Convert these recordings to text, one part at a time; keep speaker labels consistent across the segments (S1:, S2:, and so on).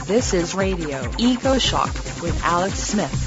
S1: This is Radio EcoShock with Alex Smith.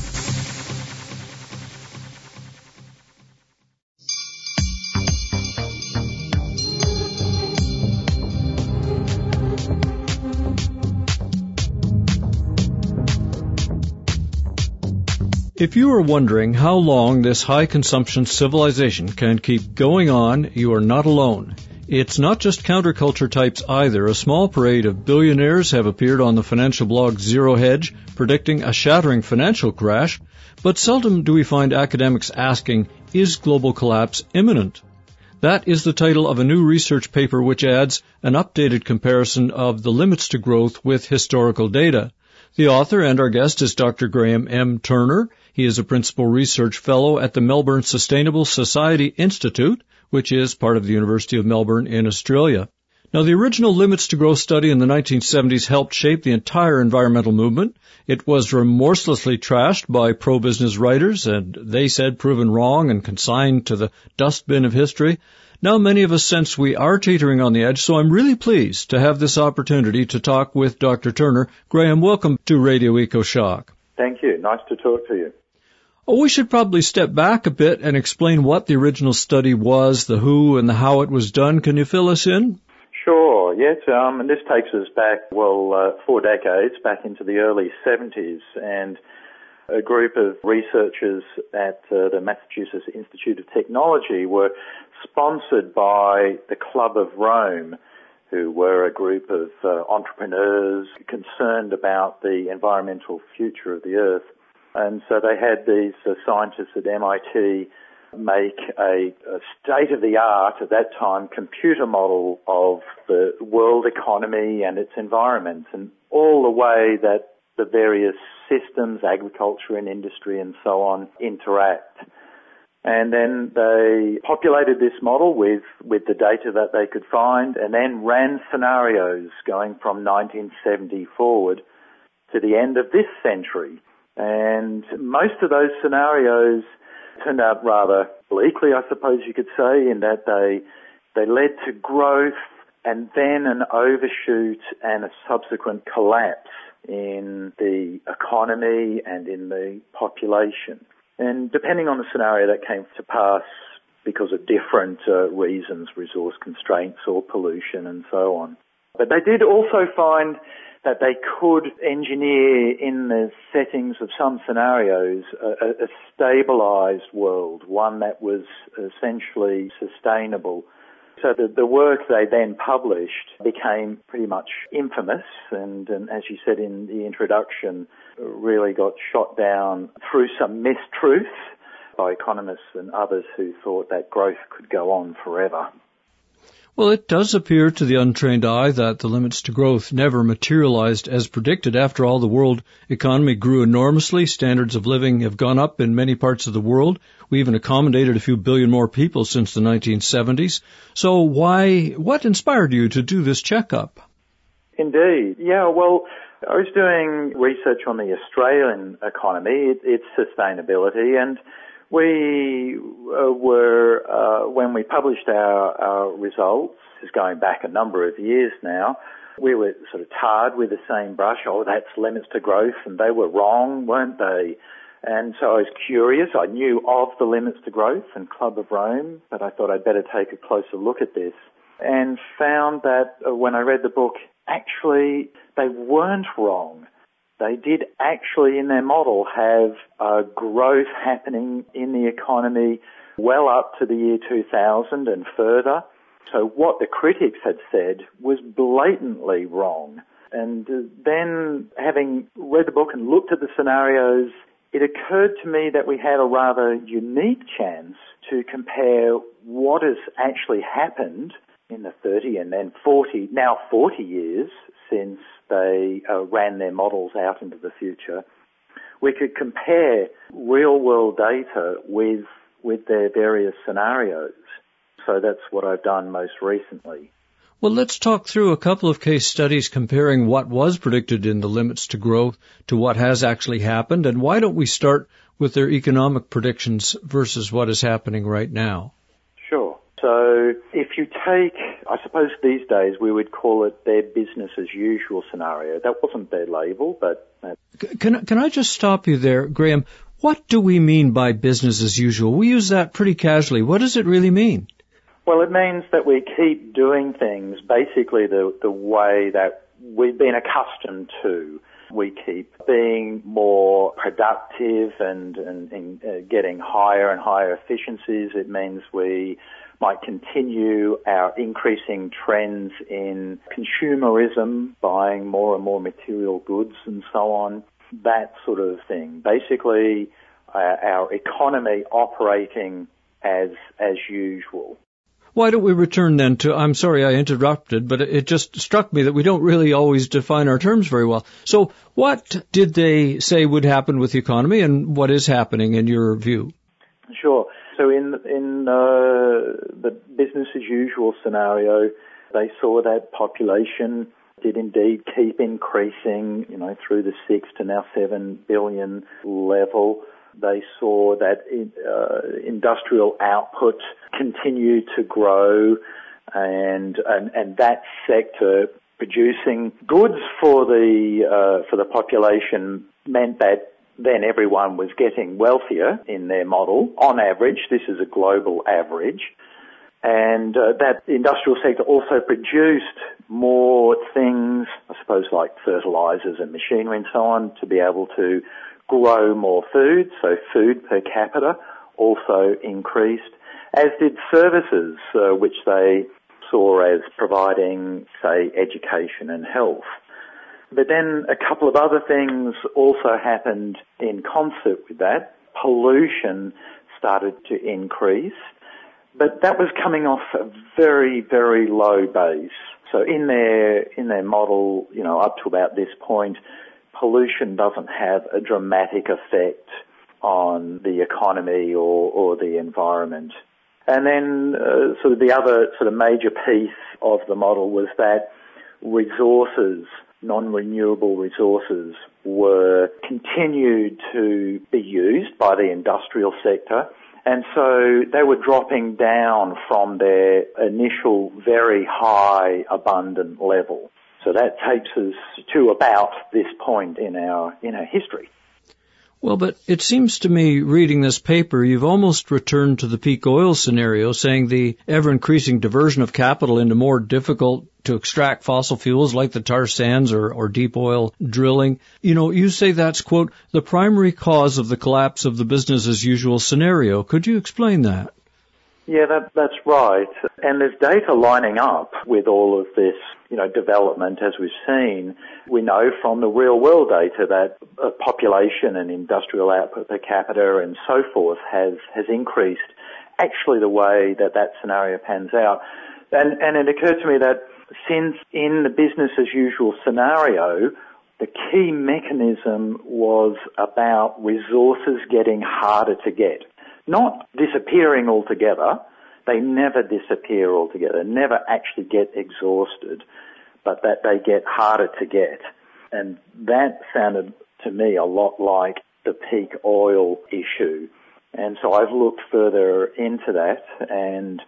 S2: If you are wondering how long this high-consumption civilization can keep going on, you are not alone. It's not just counterculture types either. A small parade of billionaires have appeared on the financial blog Zero Hedge, predicting a shattering financial crash, but seldom do we find academics asking, is global collapse imminent? That is the title of a new research paper which adds an updated comparison of the limits to growth with historical data. The author and our guest is Dr. Graham M. Turner. He is a principal research fellow at the Melbourne Sustainable Society Institute, which is part of the University of Melbourne in Australia. Now, the original Limits to Growth study in the 1970s helped shape the entire environmental movement. It was remorselessly trashed by pro-business writers, and they said proven wrong and consigned to the dustbin of history. Now many of us sense we are teetering on the edge, so I'm really pleased to have this opportunity to talk with Dr. Turner. Graham, welcome to Radio EcoShock.
S3: Thank you. Nice to talk to you.
S2: Oh, we should probably step back a bit and explain what the original study was, the who and the how it was done. Can you fill us in?
S3: Sure, yes. And this takes us back, 4 decades, back into the early 70s, and a group of researchers at the Massachusetts Institute of Technology were sponsored by the Club of Rome, who were a group of entrepreneurs concerned about the environmental future of the Earth. And so they had these scientists at MIT make a state-of-the-art, at that time, computer model of the world economy and its environment, and all the way that the various systems, agriculture and industry and so on, interact. And then they populated this model with the data that they could find, and then ran scenarios going from 1970 forward to the end of this century. And most of those scenarios turned out rather bleakly, I suppose you could say, in that they led to growth and then an overshoot and a subsequent collapse in the economy and in the population. And depending on the scenario, that came to pass because of different reasons, resource constraints or pollution and so on. But they did also find that they could engineer in the settings of some scenarios a stabilized world, one that was essentially sustainable. So the work they then published became pretty much infamous and as you said in the introduction, really got shot down through some mistruths by economists and others who thought that growth could go on forever.
S2: Well, it does appear to the untrained eye that the limits to growth never materialized as predicted. After all, the world economy grew enormously. Standards of living have gone up in many parts of the world. We even accommodated a few billion more people since the 1970s. So what inspired you to do this checkup?
S3: Indeed. Yeah, well, I was doing research on the Australian economy, its sustainability, and we were, when we published our results, this is going back a number of years now, we were sort of tarred with the same brush, that's limits to growth, and they were wrong, weren't they? And so I was curious. I knew of the Limits to Growth and Club of Rome, but I thought I'd better take a closer look at this, and found that when I read the book, actually, they weren't wrong. They did actually, in their model, have growth happening in the economy well up to the year 2000 and further. So what the critics had said was blatantly wrong. And then, having read the book and looked at the scenarios, it occurred to me that we had a rather unique chance to compare what has actually happened in the 30 and then 40 years since they ran their models out into the future. We could compare real-world data with their various scenarios. So that's what I've done most recently.
S2: Well, let's talk through a couple of case studies comparing what was predicted in the Limits to Growth to what has actually happened. And why don't we start with their economic predictions versus what is happening right now?
S3: Sure. So if you take, I suppose these days we would call it their business as usual scenario. That wasn't their label, but...
S2: Can I just stop you there, Graham? What do we mean by business as usual? We use that pretty casually. What does it really mean?
S3: Well, it means that we keep doing things basically the way that we've been accustomed to. We keep being more productive and getting higher and higher efficiencies. It means we might continue our increasing trends in consumerism, buying more and more material goods and so on, that sort of thing. Basically, our economy operating as usual.
S2: Why don't we return then to, I'm sorry I interrupted, but it just struck me that we don't really always define our terms very well. So what did they say would happen with the economy, and what is happening in your view?
S3: Sure. So in the business as usual scenario, they saw that population did indeed keep increasing, through the 6 to now 7 billion level. They saw that industrial output continue to grow, and that sector producing goods for the population meant that then everyone was getting wealthier in their model. On average, this is a global average, and that industrial sector also produced more things, I suppose, like fertilizers and machinery and so on, to be able to grow more food, so food per capita also increased, as did services, which they saw as providing, say, education and health. But then a couple of other things also happened in concert with that. Pollution started to increase, but that was coming off a very, very low base. So in their model, up to about this point, pollution doesn't have a dramatic effect on the economy or the environment. And then sort of the other sort of major piece of the model was that resources, non-renewable resources, were continued to be used by the industrial sector, and so they were dropping down from their initial very high abundant level. So that takes us to about this point in our history.
S2: Well, but it seems to me, reading this paper, you've almost returned to the peak oil scenario, saying the ever-increasing diversion of capital into more difficult to extract fossil fuels like the tar sands or deep oil drilling. You say that's, quote, the primary cause of the collapse of the business-as-usual scenario. Could you explain that?
S3: Yeah, that's right. And there's data lining up with all of this, development as we've seen. We know from the real world data that population and industrial output per capita and so forth has increased actually the way that scenario pans out. And it occurred to me that since in the business as usual scenario, the key mechanism was about resources getting harder to get. Not disappearing altogether. They never disappear altogether, never actually get exhausted, but that they get harder to get. And that sounded to me a lot like the peak oil issue. And so I've looked further into that, and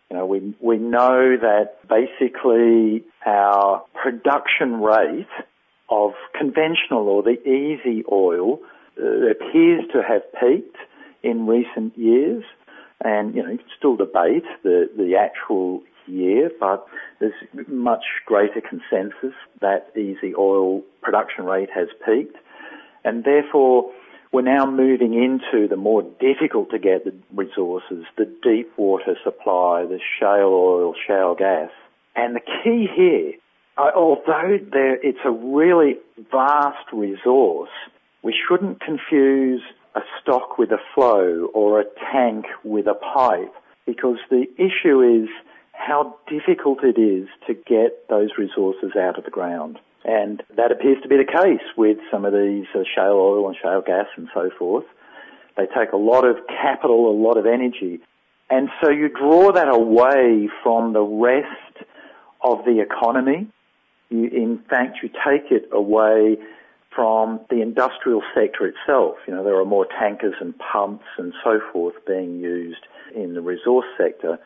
S3: we know that basically our production rate of conventional or the easy oil appears to have peaked in recent years, and you can still debate the actual year, but there's much greater consensus that easy oil production rate has peaked, and therefore we're now moving into the more difficult to get the resources, the deep water supply, the shale oil, shale gas. And the key here, although it's a really vast resource, we shouldn't confuse a stock with a flow or a tank with a pipe, because the issue is how difficult it is to get those resources out of the ground. And that appears to be the case with some of these shale oil and shale gas and so forth. They take a lot of capital, a lot of energy. And so you draw that away from the rest of the economy. In fact, you take it away from the industrial sector itself. There are more tankers and pumps and so forth being used in the resource sector.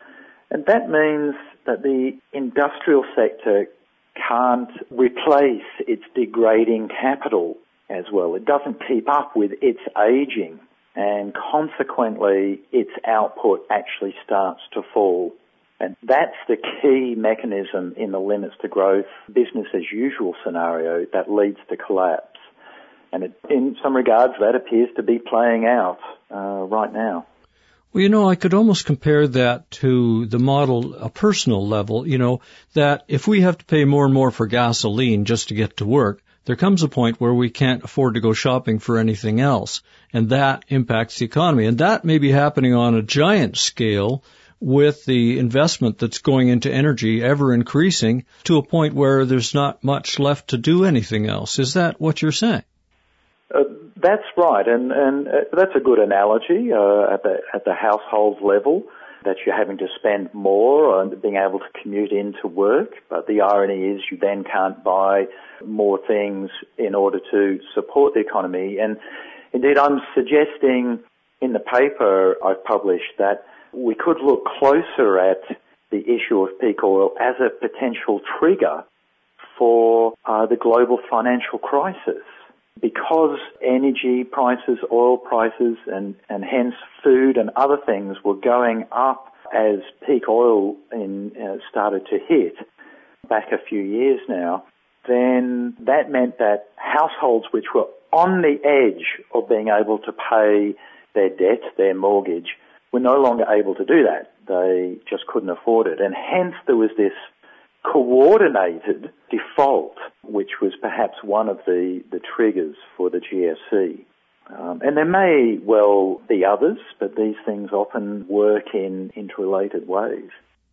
S3: And that means that the industrial sector can't replace its degrading capital as well. It doesn't keep up with its aging, and consequently its output actually starts to fall. And that's the key mechanism in the limits to growth business as usual scenario that leads to collapse. And in some regards that appears to be playing out right now.
S2: Well, I could almost compare that to the model, a personal level, that if we have to pay more and more for gasoline just to get to work, there comes a point where we can't afford to go shopping for anything else, and that impacts the economy. And that may be happening on a giant scale with the investment that's going into energy ever increasing to a point where there's not much left to do anything else. Is that what you're saying?
S3: That's right, and that's a good analogy at the household level, that you're having to spend more on being able to commute into work, but the irony is you then can't buy more things in order to support the economy. And indeed, I'm suggesting in the paper I've published that we could look closer at the issue of peak oil as a potential trigger for the global financial crisis. Because energy prices, oil prices, and hence food and other things were going up as peak oil started to hit back a few years now, then that meant that households which were on the edge of being able to pay their debt, their mortgage, were no longer able to do that. They just couldn't afford it. And hence there was this coordinated default, which was perhaps one of the triggers for the GFC. And there may well be others, but these things often work in interrelated ways.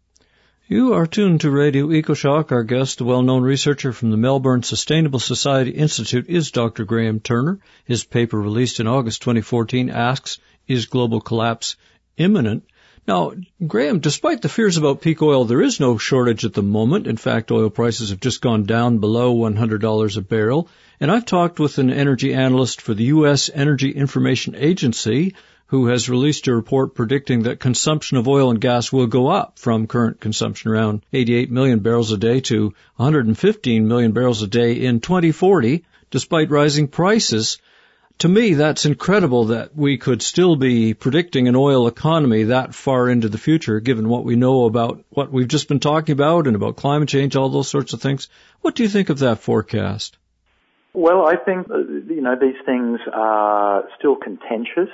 S2: You are tuned to Radio EcoShock. Our guest, a well-known researcher from the Melbourne Sustainable Society Institute, is Dr. Graham Turner. His paper, released in August 2014, asks, "Is global collapse imminent?" Now, Graham, despite the fears about peak oil, there is no shortage at the moment. In fact, oil prices have just gone down below $100 a barrel. And I've talked with an energy analyst for the U.S. Energy Information Agency who has released a report predicting that consumption of oil and gas will go up from current consumption around 88 million barrels a day to 115 million barrels a day in 2040, despite rising prices. To me, that's incredible that we could still be predicting an oil economy that far into the future, given what we know about what we've just been talking about and about climate change, all those sorts of things. What do you think of that forecast?
S3: Well, I think, these things are still contentious.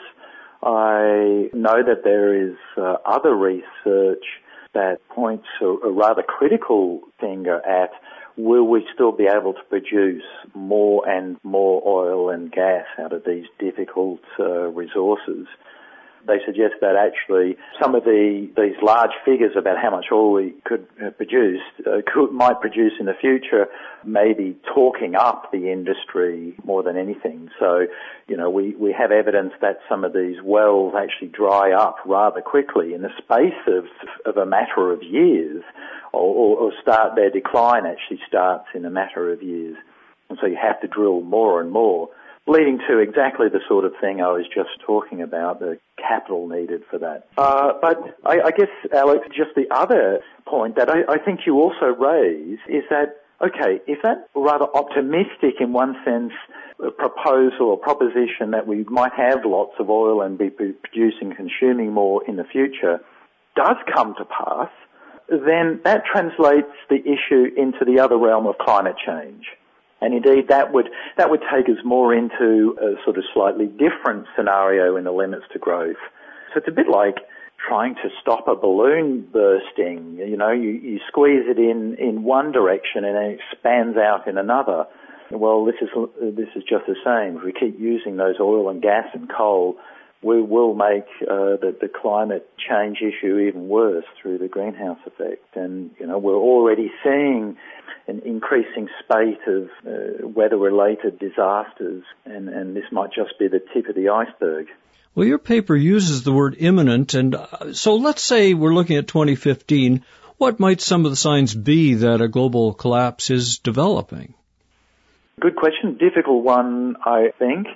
S3: I know that there is other research that points a rather critical finger at will we still be able to produce more and more oil and gas out of these difficult resources. They suggest that actually some of these large figures about how much oil we could produce might produce in the future, maybe talking up the industry more than anything. So, we have evidence that some of these wells actually dry up rather quickly in the space of a matter of years, or start their decline actually starts in a matter of years. And so you have to drill more and more, leading to exactly the sort of thing I was just talking about, the capital needed for that. But I guess, Alex, just the other point that I think you also raise is that, okay, if that rather optimistic in one sense proposal or proposition that we might have lots of oil and be producing, consuming more in the future does come to pass, then that translates the issue into the other realm of climate change. And indeed, that would take us more into a sort of slightly different scenario in the limits to growth. So it's a bit like trying to stop a balloon bursting. You squeeze it in one direction and it expands out in another. Well, this is just the same. If we keep using those oil and gas and coal, we will make the climate change issue even worse through the greenhouse effect. And, we're already seeing an increasing spate of weather-related disasters, and this might just be the tip of the iceberg.
S2: Well, your paper uses the word imminent, and so let's say we're looking at 2015. What might some of the signs be that a global collapse is developing?
S3: Good question. Difficult one, I think.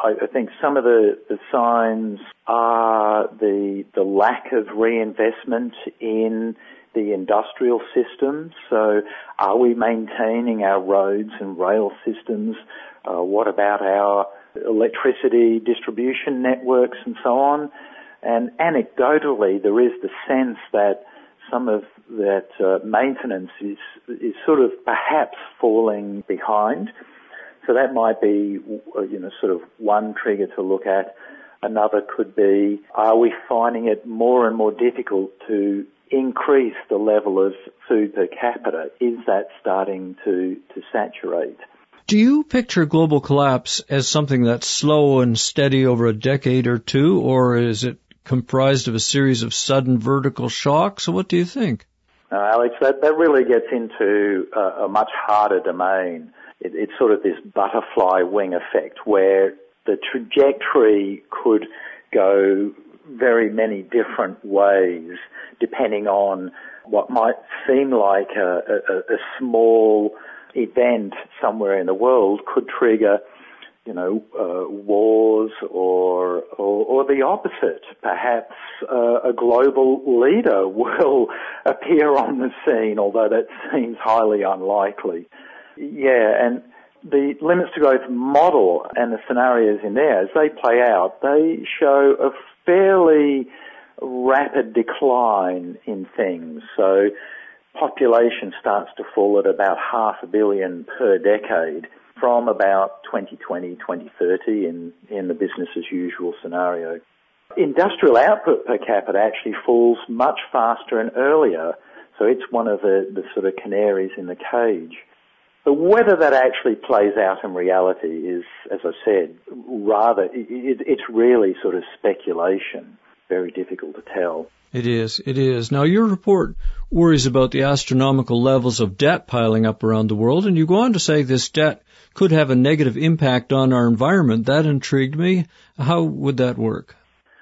S3: I think some of the signs are the lack of reinvestment in the industrial system. So are we maintaining our roads and rail systems? What about our electricity distribution networks and so on? And anecdotally, there is the sense that some of that maintenance is sort of perhaps falling behind. So that might be, sort of one trigger to look at. Another could be, are we finding it more and more difficult to increase the level of food per capita? Is that starting to saturate?
S2: Do you picture global collapse as something that's slow and steady over a decade or two, or is it comprised of a series of sudden vertical shocks? So what do you think?
S3: Alex, that really gets into a much harder domain. It's sort of this butterfly wing effect where the trajectory could go very many different ways depending on what might seem like a small event somewhere in the world could trigger, wars or the opposite. Perhaps a global leader will appear on the scene, although that seems highly unlikely. Yeah, and the limits to growth model and the scenarios in there, as they play out, they show a fairly rapid decline in things. So population starts to fall at about 500 million per decade from about 2020, 2030 in the business as usual scenario. Industrial output per capita actually falls much faster and earlier, so it's one of the sort of canaries in the cage. But whether that actually plays out in reality is, as I said, it's really sort of speculation. Very difficult to tell.
S2: It is. Now, your report worries about the astronomical levels of debt piling up around the world, and you go on to say this debt could have a negative impact on our environment. That intrigued me. How would that work?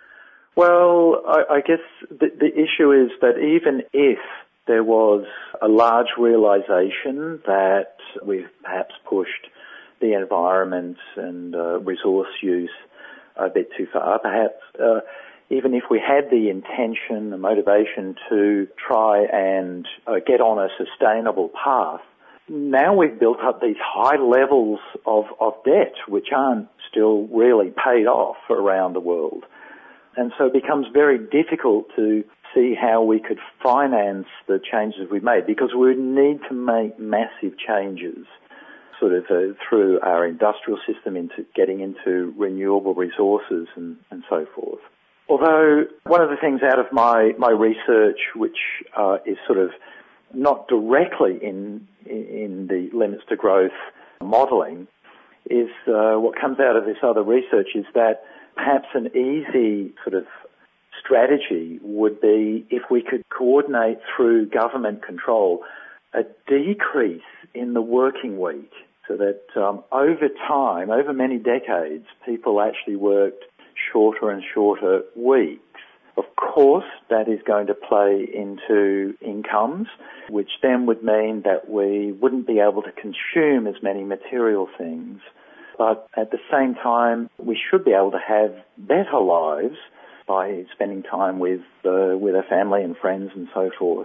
S3: Well, I guess the issue is that even if there was a large realization that we've perhaps pushed the environment and resource use a bit too far, perhaps even if we had the intention, the motivation to try and get on a sustainable path, now we've built up these high levels of debt which aren't still really paid off around the world. And so it becomes very difficult to see how we could finance the changes we've made, because we would need to make massive changes sort of through our industrial system into getting into renewable resources and so forth. Although one of the things out of my research, which is sort of not directly in the limits to growth modelling, is what comes out of this other research is that perhaps an easy sort of strategy would be if we could coordinate through government control a decrease in the working week, so that over time, over many decades, people actually worked shorter and shorter weeks. Of course, that is going to play into incomes, which then would mean that we wouldn't be able to consume as many material things. But at the same time, we should be able to have better lives by spending time with our family and friends and so forth.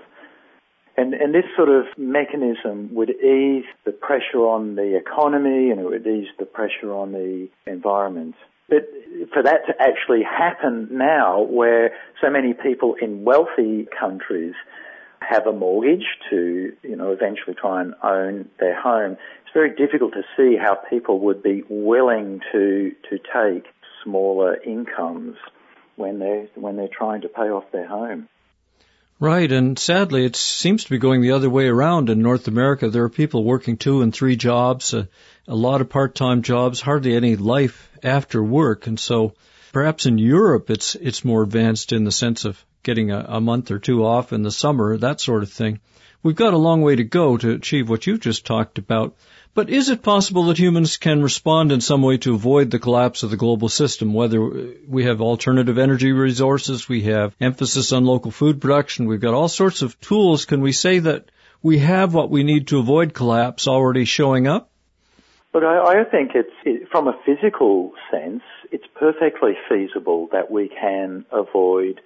S3: And this sort of mechanism would ease the pressure on the economy, and it would ease the pressure on the environment. But for that to actually happen now, where so many people in wealthy countries have a mortgage to, eventually try and own their home, it's very difficult to see how people would be willing to take smaller incomes when they're trying to pay off their home.
S2: Right, and sadly it seems to be going the other way around in North America. There are people working 2 and 3 jobs, a lot of part-time jobs, hardly any life after work, and so perhaps in Europe it's more advanced in the sense of getting a month or 2 off in the summer, that sort of thing. We've got a long way to go to achieve what you just talked about. But is it possible that humans can respond in some way to avoid the collapse of the global system, whether we have alternative energy resources, we have emphasis on local food production, we've got all sorts of tools? Can we say that we have what we need to avoid collapse already showing up?
S3: Look, I think from a physical sense, it's perfectly feasible that we can avoid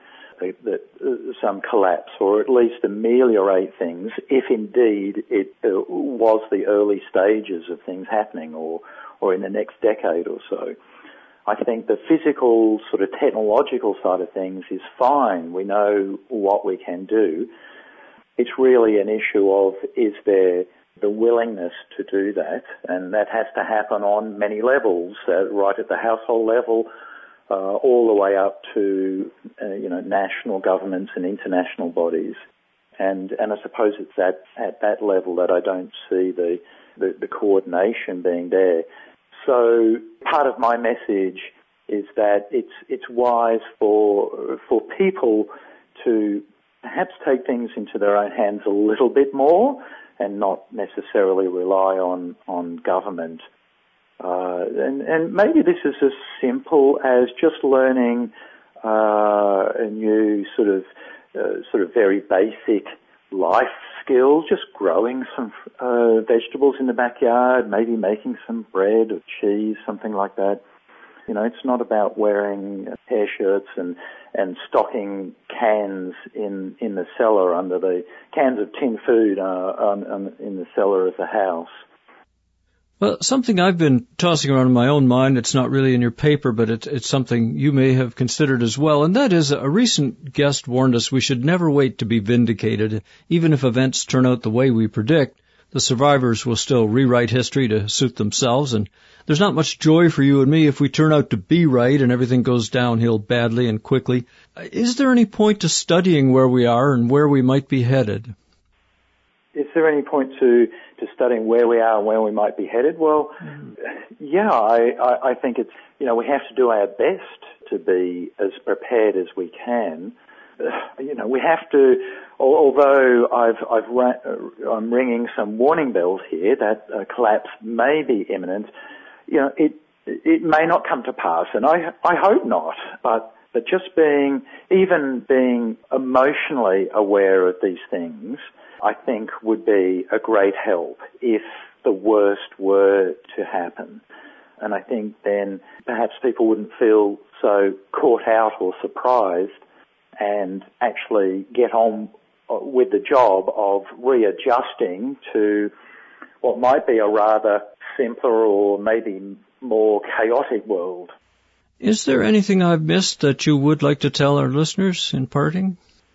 S3: some collapse, or at least ameliorate things if indeed it was the early stages of things happening, or in the next decade or so. I think the physical sort of technological side of things is fine. We know what we can do. It's really an issue of, is there the willingness to do that? And that has to happen on many levels, right at the household level, all the way up to national governments and international bodies. And I suppose it's at that level that I don't see the coordination being there. So part of my message is that it's wise for people to perhaps take things into their own hands a little bit more and not necessarily rely on government. And maybe this is as simple as just learning a new sort of very basic life skills, just growing some vegetables in the backyard, maybe making some bread or cheese, something like that. It's not about wearing hair shirts and stocking cans in the cellar under the cans of tin food in the cellar of the house.
S2: Well, something I've been tossing around in my own mind, it's not really in your paper, but it's something you may have considered as well, and that is a recent guest warned us we should never wait to be vindicated. Even if events turn out the way we predict, the survivors will still rewrite history to suit themselves, and there's not much joy for you and me if we turn out to be right and everything goes downhill badly and quickly. Is there any point to studying where we are and where we might be headed?
S3: Is there any point to studying where we are and where we might be headed? Well, yeah, I think it's, we have to do our best to be as prepared as we can. We have to, although I'm ringing some warning bells here that a collapse may be imminent, it may not come to pass, and I hope not, but just being emotionally aware of these things, I think would be a great help if the worst were to happen. And I think then perhaps people wouldn't feel so caught out or surprised and actually get on with the job of readjusting to what might be a rather simpler or maybe more chaotic world.
S2: Is there anything I've missed that you would like to tell our listeners in parting?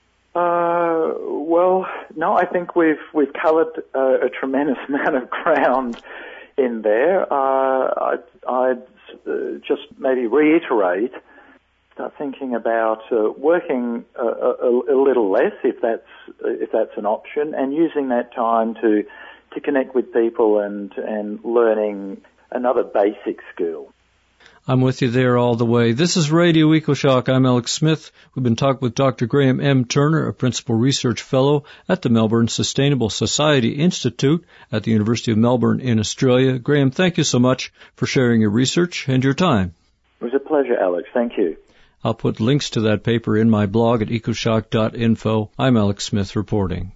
S3: Well, no, I think we've covered a tremendous amount of ground in there. I'd just maybe reiterate, start thinking about working a little less if that's an option, and using that time to connect with people and learning another basic skill.
S2: I'm with you there all the way. This is Radio EcoShock. I'm Alex Smith. We've been talking with Dr. Graham M. Turner, a Principal Research Fellow at the Melbourne Sustainable Society Institute at the University of Melbourne in Australia. Graham, thank you so much for sharing your research and your time.
S3: It was a pleasure, Alex. Thank you.
S2: I'll put links to that paper in my blog at ecoshock.info. I'm Alex Smith reporting.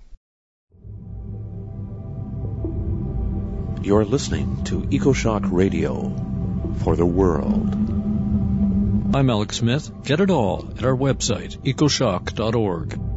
S4: You're listening to EcoShock Radio. For the world.
S2: I'm Alex Smith. Get it all at our website, ecoshock.org.